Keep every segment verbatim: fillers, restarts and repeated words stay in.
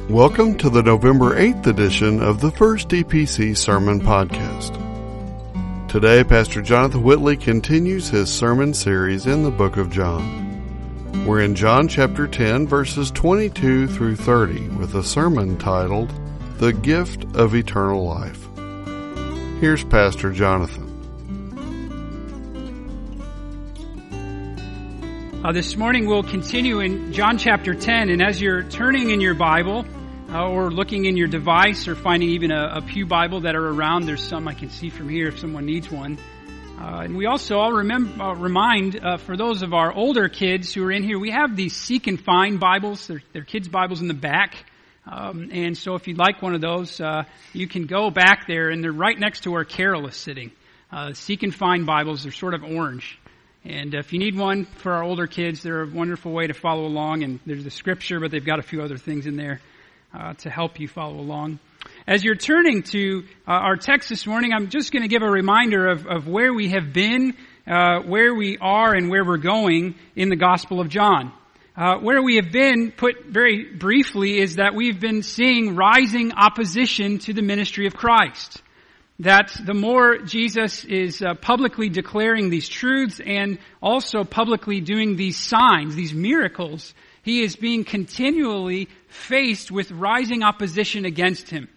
Welcome to the November eighth edition of the First D P C Sermon Podcast. Today, Pastor Jonathan Whitley continues his sermon series in the book of John. We're in John chapter ten, verses twenty-two through thirty, with a sermon titled, The Gift of Eternal Life. Here's Pastor Jonathan. Uh, this morning we'll continue in John chapter ten, and as you're turning in your Bible, uh, or looking in your device, or finding even a, a pew Bible that are around, there's some I can see from here if someone needs one. Uh, and we also, I'll remember, uh, remind, uh, for those of our older kids who are in here, we have these Seek and Find Bibles. They're, they're kids' Bibles in the back. Um, and so if you'd like one of those, uh, you can go back there, and they're right next to where Carol is sitting. Uh, Seek and Find Bibles, they're sort of orange. And if you need one for our older kids, they're a wonderful way to follow along. And there's the scripture, but they've got a few other things in there uh, to help you follow along. As you're turning to uh, our text this morning, I'm just going to give a reminder of, of where we have been, uh, where we are, and where we're going in the Gospel of John. Uh, where we have been, put very briefly, is that we've been seeing rising opposition to the ministry of Christ. That the more Jesus is uh, publicly declaring these truths and also publicly doing these signs, these miracles, he is being continually faced with rising opposition against him.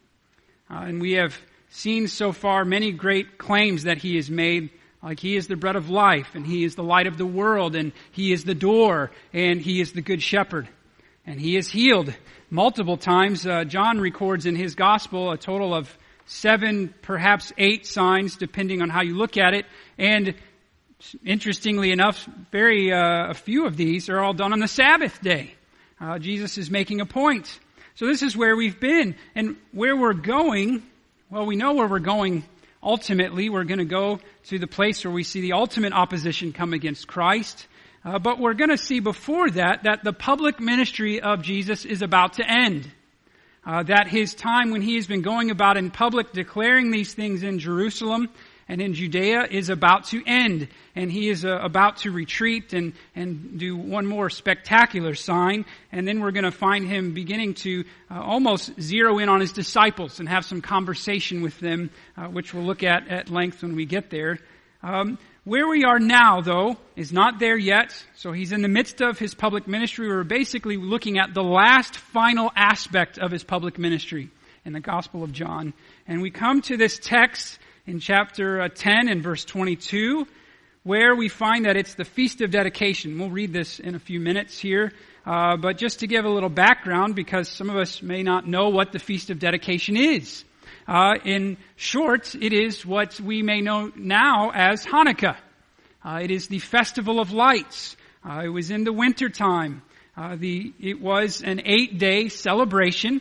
Uh, and we have seen so far many great claims that he has made, like he is the bread of life, and he is the light of the world, and he is the door, and he is the good shepherd. And he is healed multiple times. Uh, John records in his gospel a total of seven, perhaps eight signs, depending on how you look at it. And interestingly enough, very uh, a few of these are all done on the Sabbath day. Uh, Jesus is making a point. So this is where we've been. And where we're going, well, we know where we're going ultimately. We're going to go to the place where we see the ultimate opposition come against Christ. Uh, but we're going to see before that, that the public ministry of Jesus is about to end. Uh, that his time when he has been going about in public declaring these things in Jerusalem and in Judea is about to end. And he is uh, about to retreat and, and do one more spectacular sign. And then we're going to find him beginning to uh, almost zero in on his disciples and have some conversation with them, uh, which we'll look at at length when we get there. Um, Where we are now, though, is not there yet. So he's in the midst of his public ministry. We're basically looking at the last final aspect of his public ministry in the Gospel of John. And we come to this text in chapter ten and verse twenty-two, where we find that it's the Feast of Dedication. We'll read this in a few minutes here. Uh, but just to give a little background, because some of us may not know what the Feast of Dedication is. Uh, in short, it is what we may know now as Hanukkah. Uh, it is the Festival of Lights. Uh, it was in the wintertime. Uh, the, it was an eight-day celebration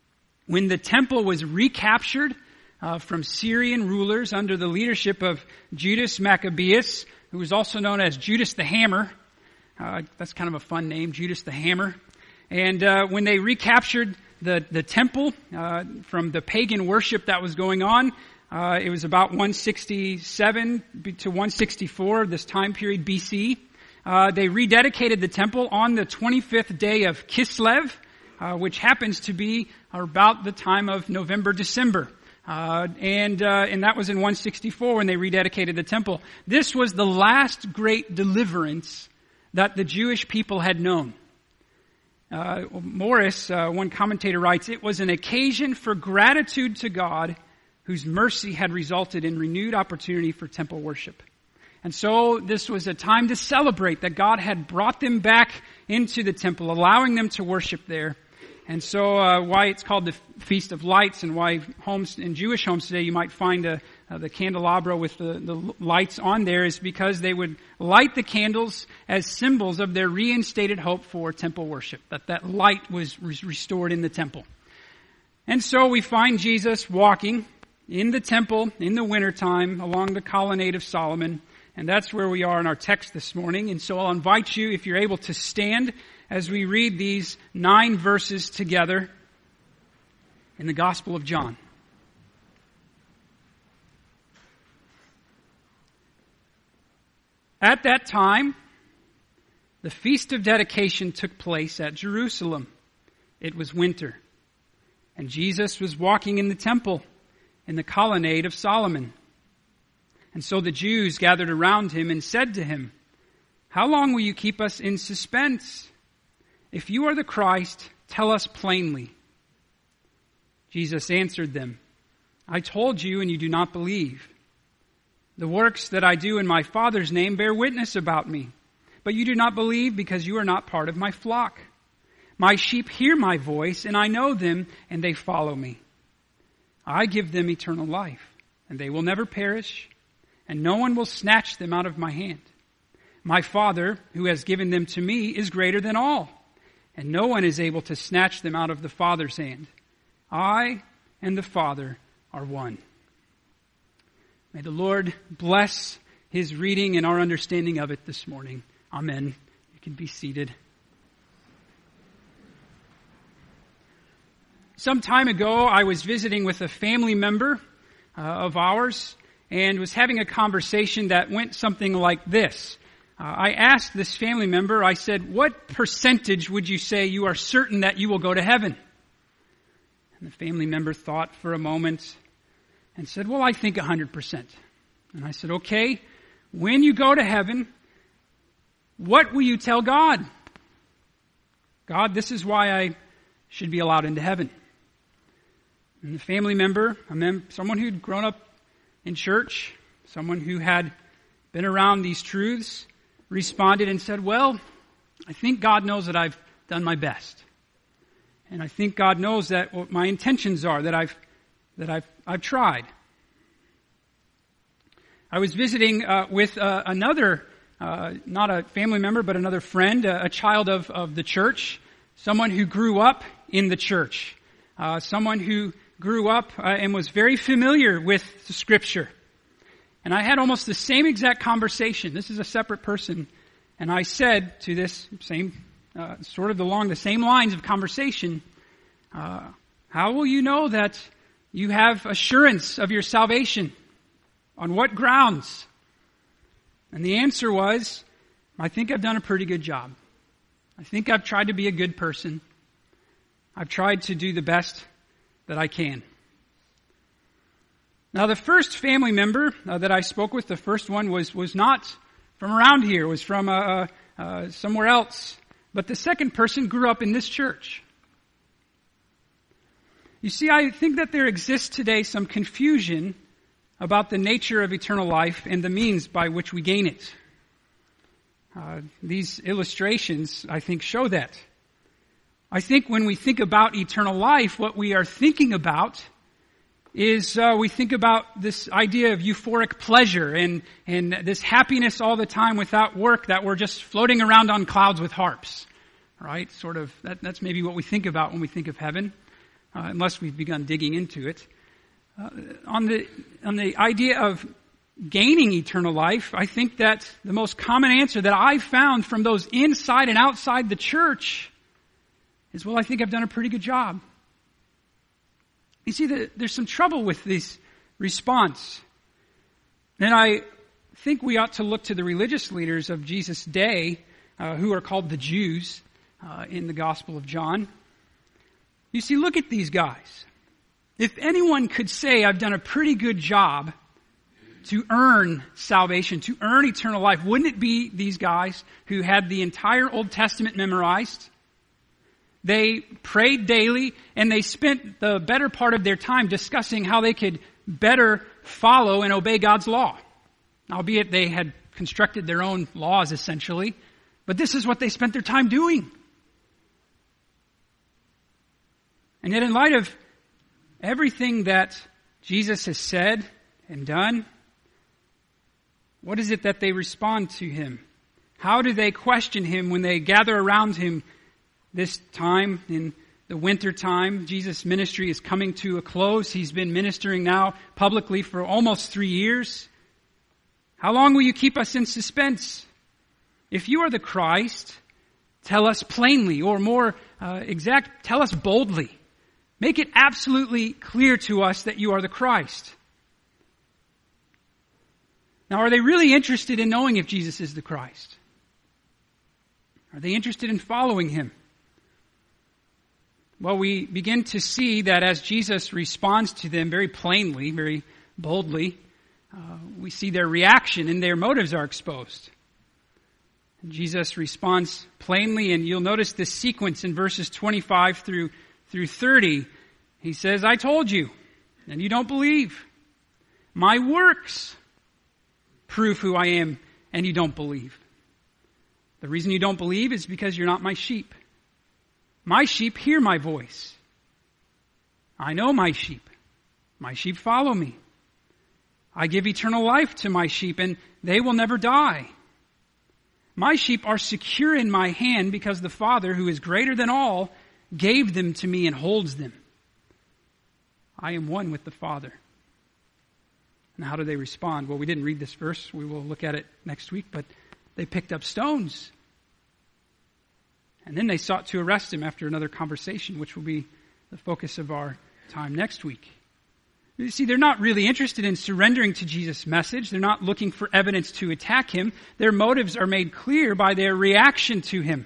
when the temple was recaptured uh, from Syrian rulers under the leadership of Judas Maccabeus, who was also known as Judas the Hammer. Uh, that's kind of a fun name, Judas the Hammer. And uh, when they recaptured the, the temple uh, from the pagan worship that was going on, uh, it was about one sixty-seven to one sixty-four, this time period B C. Uh, they rededicated the temple on the twenty-fifth day of Kislev, uh, which happens to be about the time of November, December. Uh, and, uh, and that was in one sixty-four when they rededicated the temple. This was the last great deliverance that the Jewish people had known. Uh, Morris, uh, one commentator writes, it was an occasion for gratitude to God whose mercy had resulted in renewed opportunity for temple worship. And so this was a time to celebrate that God had brought them back into the temple, allowing them to worship there. And so uh, why it's called the Feast of Lights, and why homes in Jewish homes today you might find a, uh, the candelabra with the, the lights on there, is because they would light the candles as symbols of their reinstated hope for temple worship, that that light was re- restored in the temple. And so we find Jesus walking in the temple in the wintertime along the colonnade of Solomon, and that's where we are in our text this morning. And so I'll invite you, if you're able, to stand as we read these nine verses together in the Gospel of John. At that time, the Feast of Dedication took place at Jerusalem, It was winter, and Jesus was walking in the temple in the colonnade of Solomon. And so the Jews gathered around him and said to him, "How long will you keep us in suspense? If you are the Christ, tell us plainly." Jesus answered them, "I told you, and you do not believe. The works that I do in my Father's name bear witness about me, but you do not believe because you are not part of my flock. My sheep hear my voice, and I know them, and they follow me. I give them eternal life, and they will never perish, and no one will snatch them out of my hand. My Father, who has given them to me, is greater than all, and no one is able to snatch them out of the Father's hand. I and the Father are one." May the Lord bless His reading and our understanding of it this morning. Amen. You can be seated. Some time ago, I was visiting with a family member uh, of ours and was having a conversation that went something like this. Uh, I asked this family member, I said, "What percentage would you say you are certain that you will go to heaven?" And the family member thought for a moment and said, "Well, I think one hundred percent. And I said, "Okay, when you go to heaven, what will you tell God? God, this is why I should be allowed into heaven." And the family member, a mem- someone who'd grown up in church, someone who had been around these truths, responded and said, "Well, I think God knows that I've done my best. And I think God knows that what my intentions are, that I've that I've I've tried." I was visiting uh, with uh, another, uh, not a family member, but another friend, uh, a child of, of the church, someone who grew up in the church, uh, someone who grew up uh, and was very familiar with the Scripture. And I had almost the same exact conversation. This is a separate person. And I said to this same, uh, sort of along the same lines of conversation, uh, "How will you know that you have assurance of your salvation? On what grounds?" And the answer was, "I think I've done a pretty good job. I think I've tried to be a good person. I've tried to do the best that I can." Now, the first family member uh, that I spoke with, the first one was was not from around here, was from uh, uh, somewhere else. But the second person grew up in this church. You see, I think that there exists today some confusion about the nature of eternal life and the means by which we gain it. Uh, these illustrations, I think, show that. I think when we think about eternal life, what we are thinking about is uh, we think about this idea of euphoric pleasure and, and this happiness all the time without work, that we're just floating around on clouds with harps, right? Sort of, that, that's maybe what we think about when we think of heaven, uh, unless we've begun digging into it. Uh, on the on the idea of gaining eternal life, I think that the most common answer that I've found from those inside and outside the church is, "Well, I think I've done a pretty good job." You see, the, there's some trouble with this response. And I think we ought to look to the religious leaders of Jesus' day, uh, who are called the Jews uh, in the Gospel of John. You see, look at these guys. If anyone could say, "I've done a pretty good job to earn salvation, to earn eternal life," wouldn't it be these guys who had the entire Old Testament memorized? They prayed daily, and they spent the better part of their time discussing how they could better follow and obey God's law. Albeit they had constructed their own laws, essentially. But this is what they spent their time doing. And yet, in light of everything that Jesus has said and done, what is it that they respond to Him? How do they question Him when they gather around Him this time in the winter time? Jesus' ministry is coming to a close. He's been ministering now publicly for almost three years. How long will you keep us in suspense? If you are the Christ, tell us plainly, or more uh, exact, tell us boldly. Make it absolutely clear to us that you are the Christ. Now, are they really interested in knowing if Jesus is the Christ? Are they interested in following Him? Well, we begin to see that as Jesus responds to them very plainly, very boldly, uh, we see their reaction and their motives are exposed. And Jesus responds plainly, and you'll notice this sequence in verses twenty-five through, through thirty. He says, I told you, and you don't believe. My works prove who I am, and you don't believe. The reason you don't believe is because you're not my sheep. My sheep hear my voice. I know my sheep. My sheep follow me. I give eternal life to my sheep, and they will never die. My sheep are secure in my hand because the Father, who is greater than all, gave them to me and holds them. I am one with the Father. And how do they respond? Well, we didn't read this verse. We will look at it next week, but they picked up stones. And then they sought to arrest him after another conversation, which will be the focus of our time next week. You see, they're not really interested in surrendering to Jesus' message. They're not looking for evidence to attack him. Their motives are made clear by their reaction to him.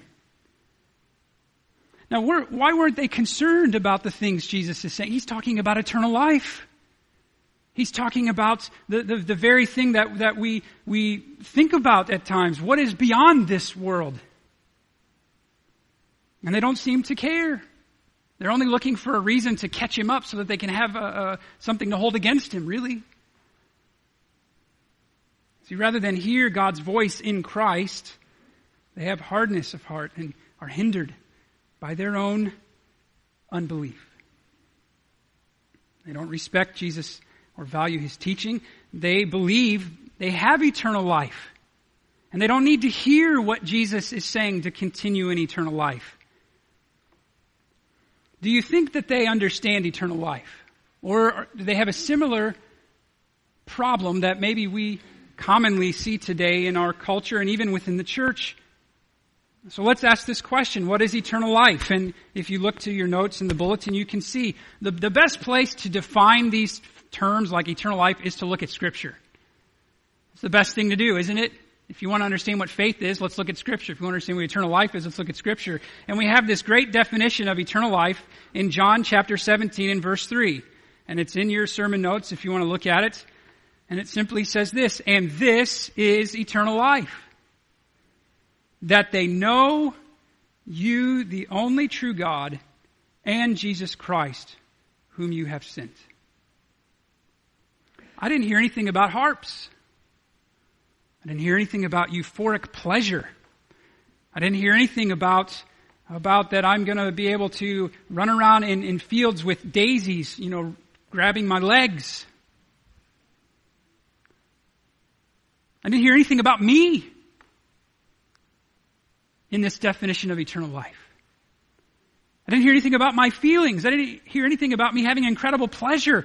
Now, why weren't they concerned about the things Jesus is saying? He's talking about eternal life. He's talking about the, the, the very thing that, that we, we think about at times. What is beyond this world? And they don't seem to care. They're only looking for a reason to catch him up so that they can have a, a, something to hold against him, really. See, rather than hear God's voice in Christ, they have hardness of heart and are hindered by their own unbelief. They don't respect Jesus or value his teaching. They believe they have eternal life. And they don't need to hear what Jesus is saying to continue in eternal life. Do you think that they understand eternal life? Or do they have a similar problem that maybe we commonly see today in our culture and even within the church? So let's ask this question. What is eternal life? And if you look to your notes in the bulletin, you can see the, the best place to define these terms like eternal life is to look at Scripture. It's the best thing to do, isn't it? If you want to understand what faith is, let's look at Scripture. If you want to understand what eternal life is, let's look at Scripture. And we have this great definition of eternal life in John chapter seventeen and verse three. And it's in your sermon notes if you want to look at it. And it simply says this, and this is eternal life, that they know you, the only true God, and Jesus Christ, whom you have sent. I didn't hear anything about harps. I didn't hear anything about euphoric pleasure. I didn't hear anything about, about that I'm going to be able to run around in, in fields with daisies, you know, grabbing my legs. I didn't hear anything about me in this definition of eternal life. I didn't hear anything about my feelings. I didn't hear anything about me having incredible pleasure.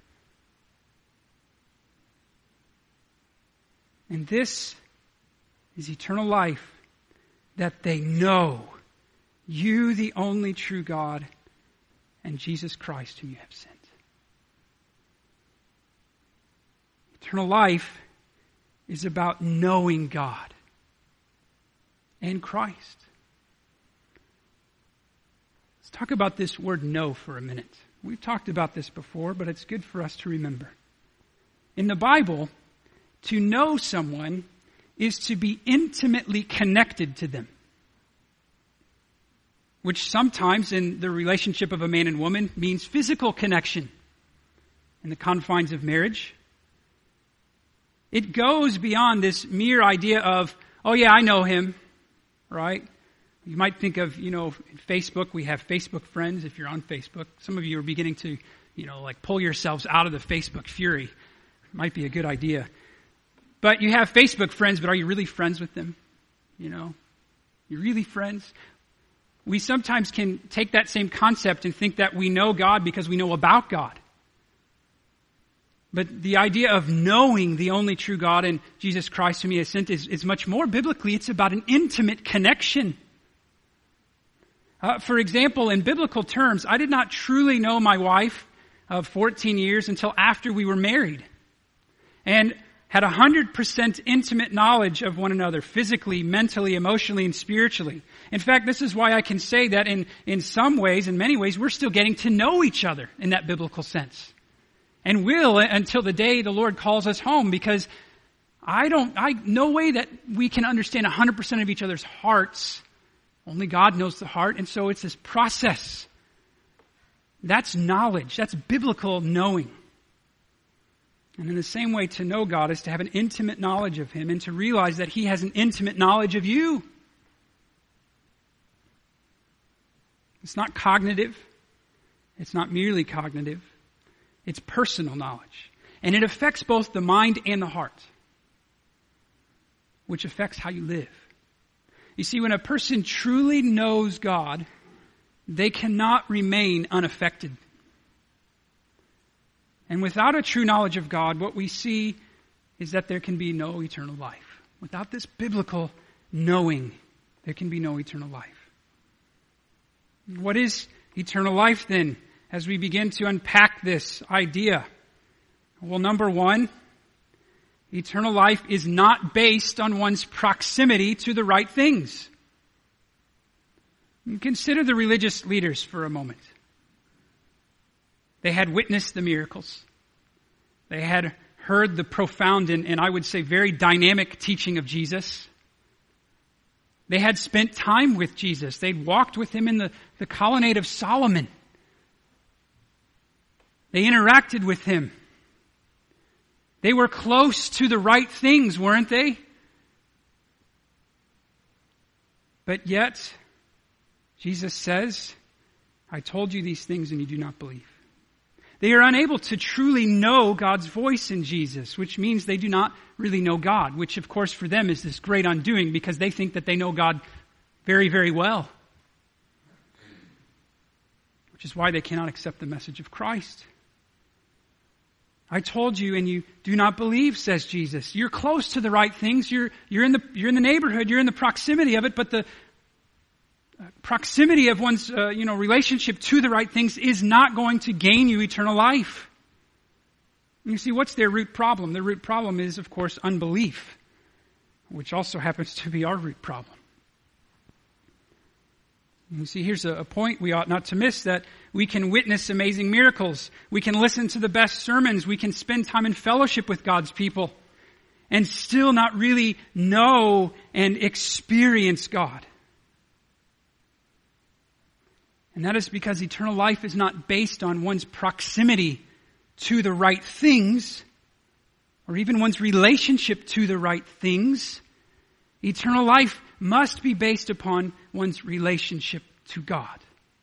And this is eternal life, that they know you, the only true God, and Jesus Christ, whom you have sent. Eternal life is about knowing God and Christ. Let's talk about this word know for a minute. We've talked about this before, but it's good for us to remember. In the Bible, to know someone is to be intimately connected to them, which sometimes in the relationship of a man and woman means physical connection in the confines of marriage. It goes beyond this mere idea of, oh yeah, I know him, right? You might think of, you know, Facebook, we have Facebook friends if you're on Facebook. Some of you are beginning to, you know, like pull yourselves out of the Facebook fury. Might be a good idea. But you have Facebook friends, but are you really friends with them? You know, you're really friends? We sometimes can take that same concept and think that we know God because we know about God. But the idea of knowing the only true God and Jesus Christ whom he has sent is, is much more biblically. It's about an intimate connection. Uh, for example, in biblical terms, I did not truly know my wife of fourteen years until after we were married. And had one hundred percent intimate knowledge of one another, physically, mentally, emotionally, and spiritually. In fact, this is why I can say that in, in some ways, in many ways, we're still getting to know each other in that biblical sense. And will until the day the Lord calls us home, because I don't, I, no way that we can understand one hundred percent of each other's hearts. Only God knows the heart, and so it's this process. That's knowledge. That's biblical knowing. And in the same way, to know God is to have an intimate knowledge of Him and to realize that He has an intimate knowledge of you. It's not cognitive. It's not merely cognitive. It's personal knowledge. And it affects both the mind and the heart, which affects how you live. You see, when a person truly knows God, they cannot remain unaffected. And without a true knowledge of God, what we see is that there can be no eternal life. Without this biblical knowing, there can be no eternal life. What is eternal life then, as we begin to unpack this idea? Well, number one, eternal life is not based on one's proximity to the right things. Consider the religious leaders for a moment. They had witnessed the miracles. They had heard the profound and, and I would say very dynamic teaching of Jesus. They had spent time with Jesus. They'd walked with Him in the, the colonnade of Solomon. They interacted with Him. They were close to the right things, weren't they? But yet, Jesus says, I told you these things and you do not believe. They are unable to truly know God's voice in Jesus, which means they do not really know God, which of course for them is this great undoing because they think that they know God very, very well. Which is why they cannot accept the message of Christ. I told you and you do not believe, says Jesus. You're close to the right things. You're, you're in the, you're in the neighborhood. You're in the proximity of it, but the proximity of one's, uh, you know, relationship to the right things is not going to gain you eternal life. You see, what's their root problem? Their root problem is, of course, unbelief, which also happens to be our root problem. You see, here's a, a point we ought not to miss, that we can witness amazing miracles. We can listen to the best sermons. We can spend time in fellowship with God's people and still not really know and experience God. And that is because eternal life is not based on one's proximity to the right things, or even one's relationship to the right things. Eternal life must be based upon one's relationship to God.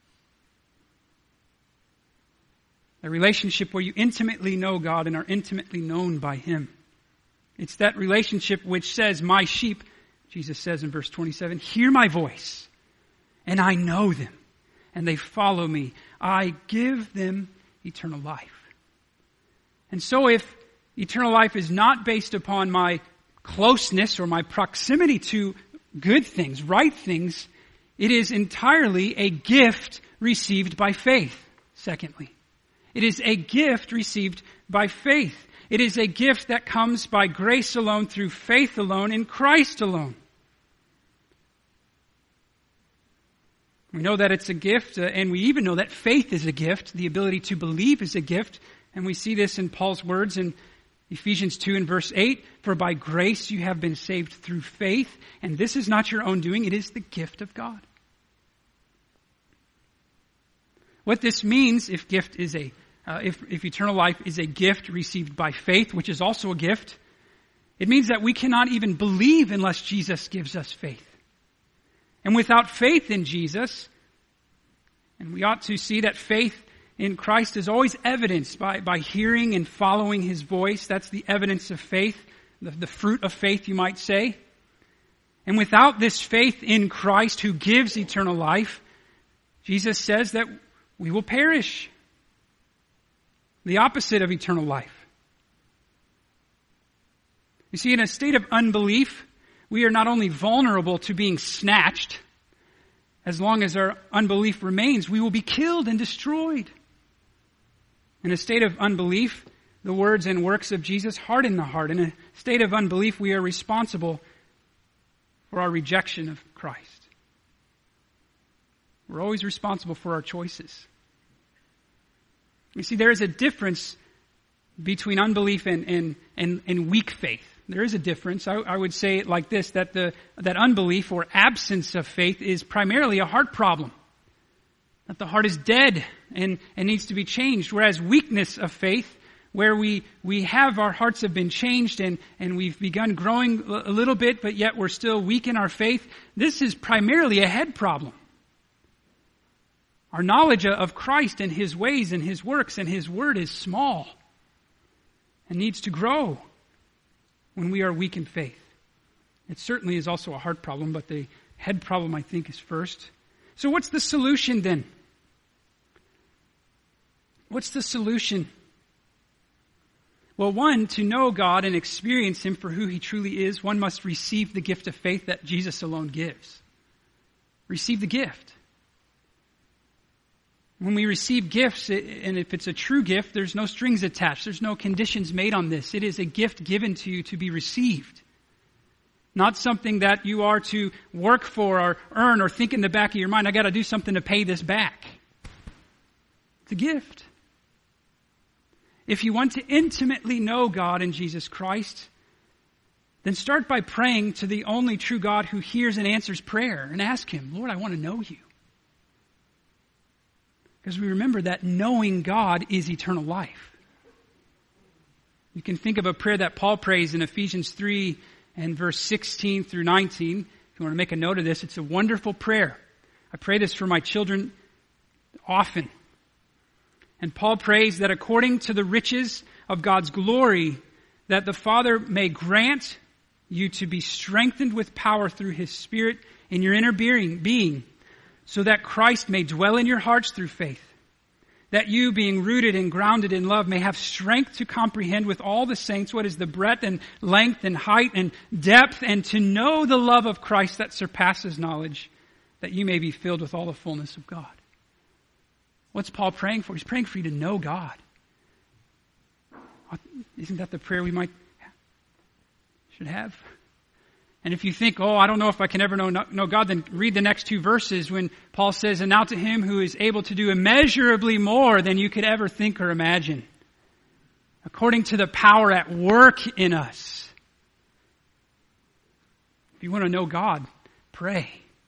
A relationship where you intimately know God and are intimately known by Him. It's that relationship which says, my sheep, Jesus says in verse twenty-seven, hear my voice, and I know them. And they follow me. I give them eternal life. And so if eternal life is not based upon my closeness or my proximity to good things, right things, it is entirely a gift received by faith. Secondly, it is a gift received by faith. It is a gift that comes by grace alone, through faith alone, in Christ alone. We know that it's a gift, uh, and we even know that faith is a gift. The ability to believe is a gift. And we see this in Paul's words in Ephesians two and verse eight. For by grace you have been saved through faith, and this is not your own doing, it is the gift of God. What this means, if gift is a, uh, if, if eternal life is a gift received by faith, which is also a gift, it means that we cannot even believe unless Jesus gives us faith. And without faith in Jesus, and we ought to see that faith in Christ is always evidenced by, by hearing and following His voice. That's the evidence of faith, the, the fruit of faith, you might say. And without this faith in Christ who gives eternal life, Jesus says that we will perish. The opposite of eternal life. You see, in a state of unbelief, we are not only vulnerable to being snatched, as long as our unbelief remains, we will be killed and destroyed. In a state of unbelief, the words and works of Jesus harden the heart. In a state of unbelief, we are responsible for our rejection of Christ. We're always responsible for our choices. You see, there is a difference between unbelief and, and, and, and weak faith. There is a difference. I, I would say it like this, that the that unbelief or absence of faith is primarily a heart problem. That the heart is dead and, and needs to be changed. Whereas weakness of faith, where we, we have our hearts have been changed and, and we've begun growing a little bit, but yet we're still weak in our faith, this is primarily a head problem. Our knowledge of Christ and His ways and His works and His word is small and needs to grow when we are weak in faith. It certainly is also a heart problem, but the head problem, I think, is first. So what's the solution then? What's the solution? Well, one, to know God and experience Him for who He truly is, one must receive the gift of faith that Jesus alone gives. Receive the gift. When we receive gifts, and if it's a true gift, there's no strings attached. There's no conditions made on this. It is a gift given to you to be received. Not something that you are to work for or earn or think in the back of your mind, I got to do something to pay this back. It's a gift. If you want to intimately know God in Jesus Christ, then start by praying to the only true God who hears and answers prayer and ask Him, Lord, I want to know You. Because we remember that knowing God is eternal life. You can think of a prayer that Paul prays in Ephesians three and verse sixteen through nineteen. If you want to make a note of this, it's a wonderful prayer. I pray this for my children often. And Paul prays that according to the riches of God's glory, that the Father may grant you to be strengthened with power through His Spirit in your inner being, so that Christ may dwell in your hearts through faith, that you, being rooted and grounded in love, may have strength to comprehend with all the saints what is the breadth and length and height and depth, and to know the love of Christ that surpasses knowledge, that you may be filled with all the fullness of God. What's Paul praying for? He's praying for you to know God. Isn't that the prayer we might should have? And if you think, oh, I don't know if I can ever know, know God, then read the next two verses when Paul says, and now to Him who is able to do immeasurably more than you could ever think or imagine, according to the power at work in us. If you want to know God, pray.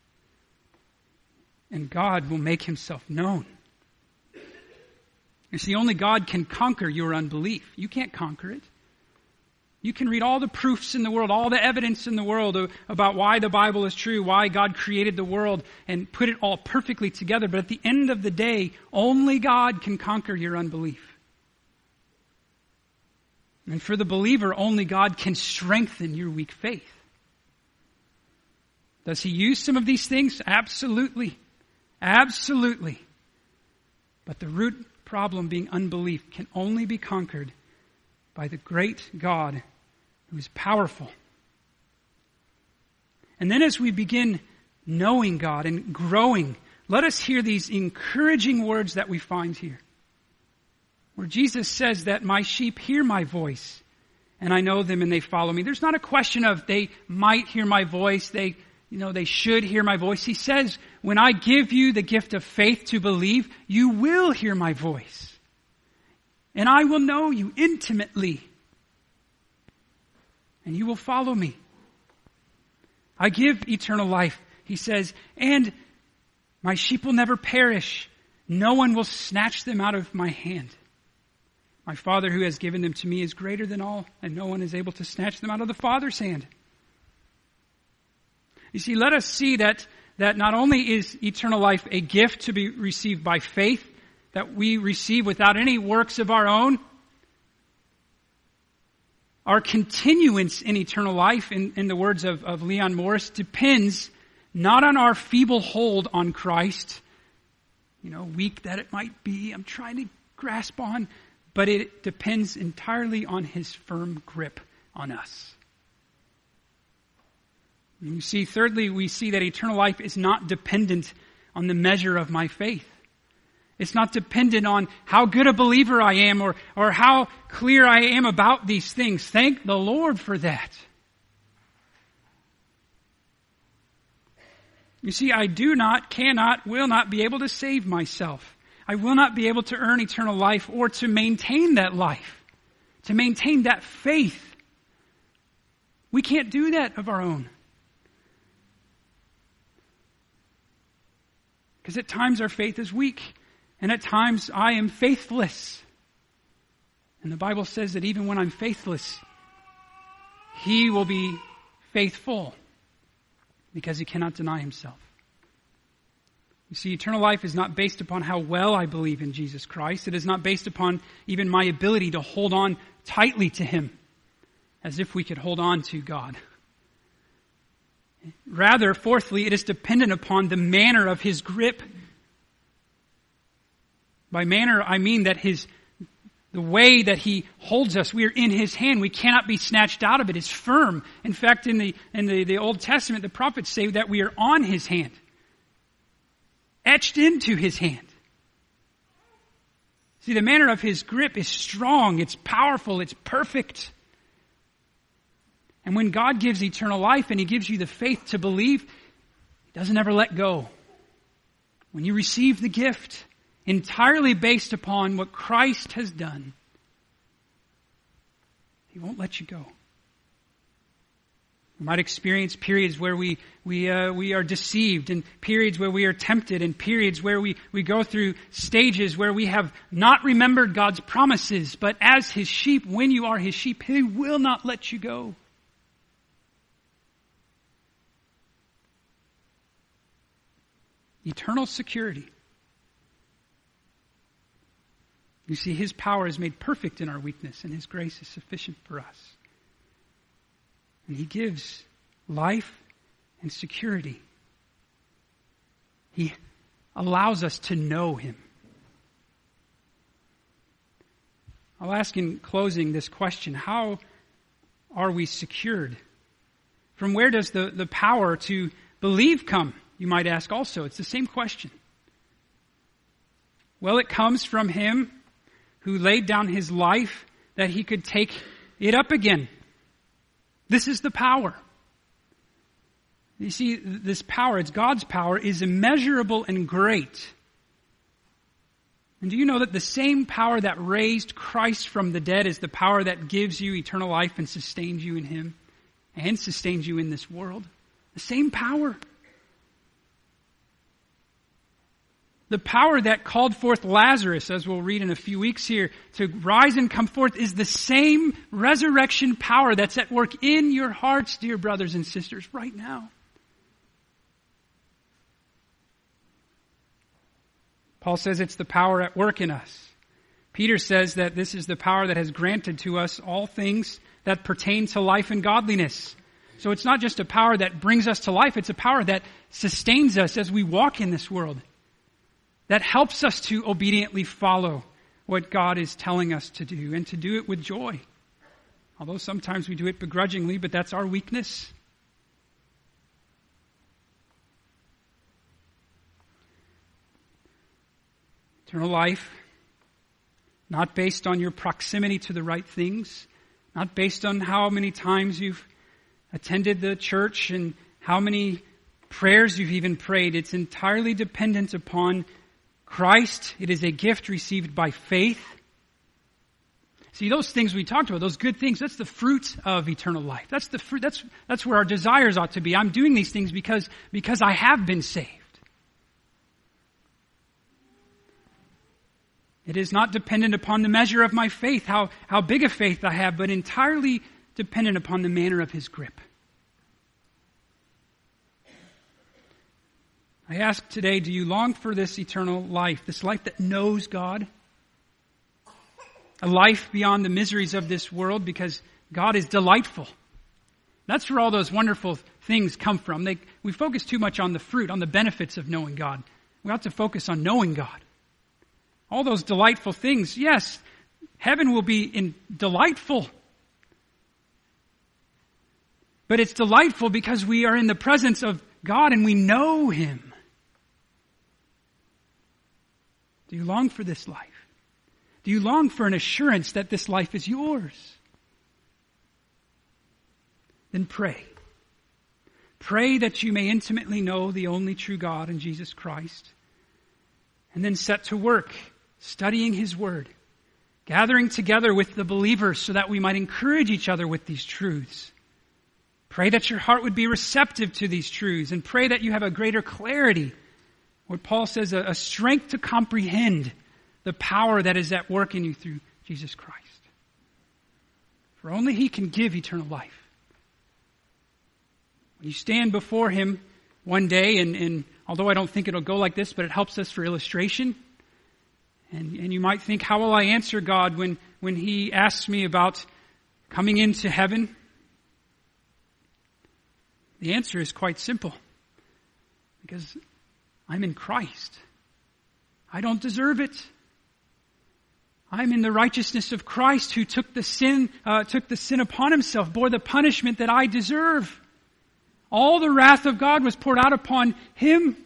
And God will make Himself known. You see, only God can conquer your unbelief. You can't conquer it. You can read all the proofs in the world, all the evidence in the world about why the Bible is true, why God created the world, and put it all perfectly together. But at the end of the day, only God can conquer your unbelief. And for the believer, only God can strengthen your weak faith. Does He use some of these things? Absolutely. Absolutely. But the root problem being unbelief can only be conquered by the great God who is powerful. And then as we begin knowing God and growing, let us hear these encouraging words that we find here. Where Jesus says that my sheep hear my voice and I know them and they follow me. There's not a question of they might hear my voice, they, you know, they should hear my voice. He says, when I give you the gift of faith to believe, you will hear my voice. And I will know you intimately. And you will follow me. I give eternal life, He says, and my sheep will never perish. No one will snatch them out of my hand. My Father who has given them to me is greater than all, and no one is able to snatch them out of the Father's hand. You see, let us see that, that not only is eternal life a gift to be received by faith, that we receive without any works of our own, our continuance in eternal life, in, in the words of, of Leon Morris, depends not on our feeble hold on Christ, you know, weak that it might be, I'm trying to grasp on, but it depends entirely on His firm grip on us. And you see, thirdly, we see that eternal life is not dependent on the measure of my faith. It's not dependent on how good a believer I am or, or how clear I am about these things. Thank the Lord for that. You see, I do not, cannot, will not be able to save myself. I will not be able to earn eternal life or to maintain that life, to maintain that faith. We can't do that of our own. Because at times our faith is weak, and at times I am faithless. And the Bible says that even when I'm faithless, He will be faithful, because He cannot deny Himself. You see, eternal life is not based upon how well I believe in Jesus Christ. It is not based upon even my ability to hold on tightly to Him, as if we could hold on to God. Rather, fourthly, it is dependent upon the manner of His grip. By manner, I mean that His, the way that He holds us, we are in His hand. We cannot be snatched out of it. It's firm. In fact, in the, in the, the Old Testament, the prophets say that we are on His hand, etched into His hand. See, the manner of His grip is strong, it's powerful, it's perfect. And when God gives eternal life and He gives you the faith to believe, He doesn't ever let go. When you receive the gift, entirely based upon what Christ has done, He won't let you go. We might experience periods where we we uh, we are deceived, and periods where we are tempted, and periods where we, we go through stages where we have not remembered God's promises. But as His sheep, when you are His sheep, He will not let you go. Eternal security. You see, His power is made perfect in our weakness, and His grace is sufficient for us. And He gives life and security. He allows us to know Him. I'll ask in closing this question: how are we secured? From where does the, the power to believe come? You might ask also. It's the same question. Well, it comes from Him who laid down His life that He could take it up again. This is the power. You see, this power, it's God's power, is immeasurable and great. And do you know that the same power that raised Christ from the dead is the power that gives you eternal life and sustains you in Him and sustains you in this world? The same power. The power that called forth Lazarus, as we'll read in a few weeks here, to rise and come forth is the same resurrection power that's at work in your hearts, dear brothers and sisters, right now. Paul says it's the power at work in us. Peter says that this is the power that has granted to us all things that pertain to life and godliness. So it's not just a power that brings us to life, it's a power that sustains us as we walk in this world. That helps us to obediently follow what God is telling us to do, and to do it with joy. Although sometimes we do it begrudgingly, but that's our weakness. Eternal life, not based on your proximity to the right things, not based on how many times you've attended the church and how many prayers you've even prayed. It's entirely dependent upon Christ. It is a gift received by faith. See, those things we talked about, those good things, that's the fruit of eternal life. That's the fruit. That's that's where our desires ought to be. I'm doing these things because because I have been saved. It is not dependent upon the measure of my faith, how how big a faith I have, but entirely dependent upon the manner of His grip. I ask today, do you long for this eternal life, this life that knows God? A life beyond the miseries of this world, because God is delightful. That's where all those wonderful things come from. They, we focus too much on the fruit, on the benefits of knowing God. We ought to focus on knowing God. All those delightful things, yes, heaven will be in delightful. But it's delightful because we are in the presence of God and we know Him. Do Do you long for this life? Do you long for an assurance that this life is yours? Then pray. Pray that you may intimately know the only true God in Jesus Christ. And then set to work, studying His Word, gathering together with the believers so that we might encourage each other with these truths. Pray that your heart would be receptive to these truths, and pray that you have a greater clarity, what Paul says, a, a strength to comprehend the power that is at work in you through Jesus Christ. For only He can give eternal life. When you stand before Him one day, and, and although I don't think it'll go like this, but it helps us for illustration. And, and you might think, how will I answer God when, when He asks me about coming into heaven? The answer is quite simple. Because I'm in Christ. I don't deserve it. I'm in the righteousness of Christ, who took the sin, uh, took the sin upon Himself, bore the punishment that I deserve. All the wrath of God was poured out upon Him.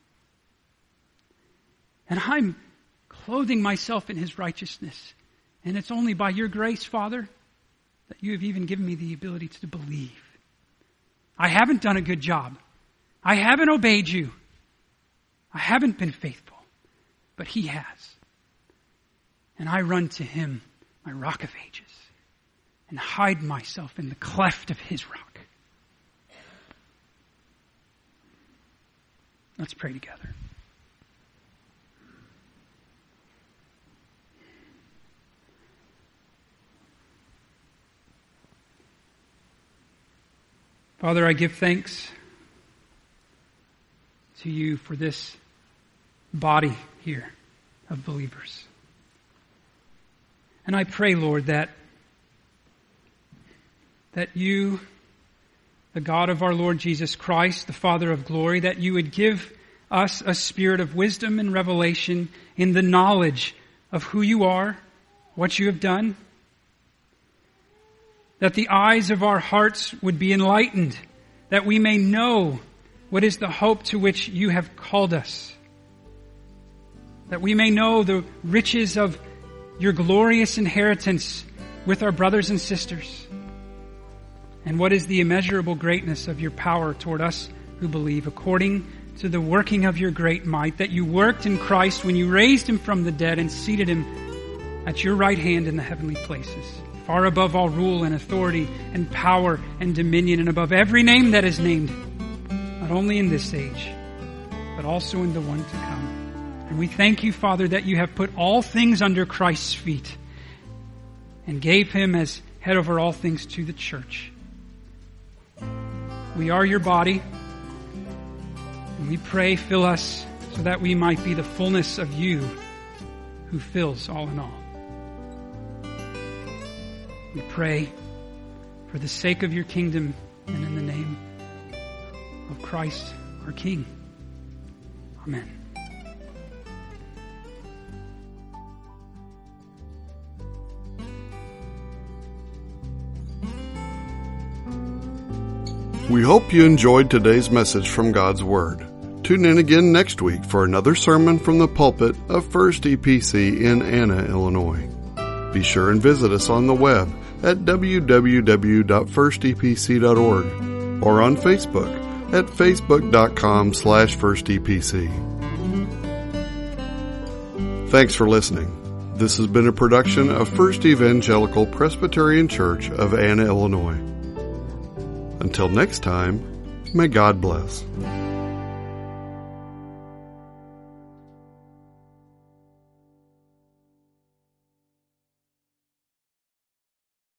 And I'm clothing myself in His righteousness. And it's only by your grace, Father, that you have even given me the ability to believe. I haven't done a good job. I haven't obeyed you. I haven't been faithful. But He has. And I run to Him, my rock of ages, and hide myself in the cleft of His rock. Let's pray together. Father, I give thanks to you for this body here of believers. And I pray, Lord, that, that you, the God of our Lord Jesus Christ, the Father of glory, that you would give us a spirit of wisdom and revelation in the knowledge of who you are, what you have done, that the eyes of our hearts would be enlightened, that we may know what is the hope to which you have called us, that we may know the riches of your glorious inheritance with our brothers and sisters, and what is the immeasurable greatness of your power toward us who believe, according to the working of your great might, that you worked in Christ when you raised Him from the dead and seated Him at your right hand in the heavenly places, far above all rule and authority and power and dominion, and above every name that is named, not only in this age, but also in the one to come. And we thank you, Father, that you have put all things under Christ's feet and gave Him as head over all things to the church. We are your body, and we pray, fill us so that we might be the fullness of you who fills all in all. We pray for the sake of your kingdom and in the name of Christ our King. Amen. We hope you enjoyed today's message from God's Word. Tune in again next week for another sermon from the pulpit of First E P C in Anna, Illinois. Be sure and visit us on the web at w w w dot first e p c dot org or on Facebook at facebook dot com slash first e p c. Thanks for listening. This has been a production of First Evangelical Presbyterian Church of Anna, Illinois. Until next time, may God bless.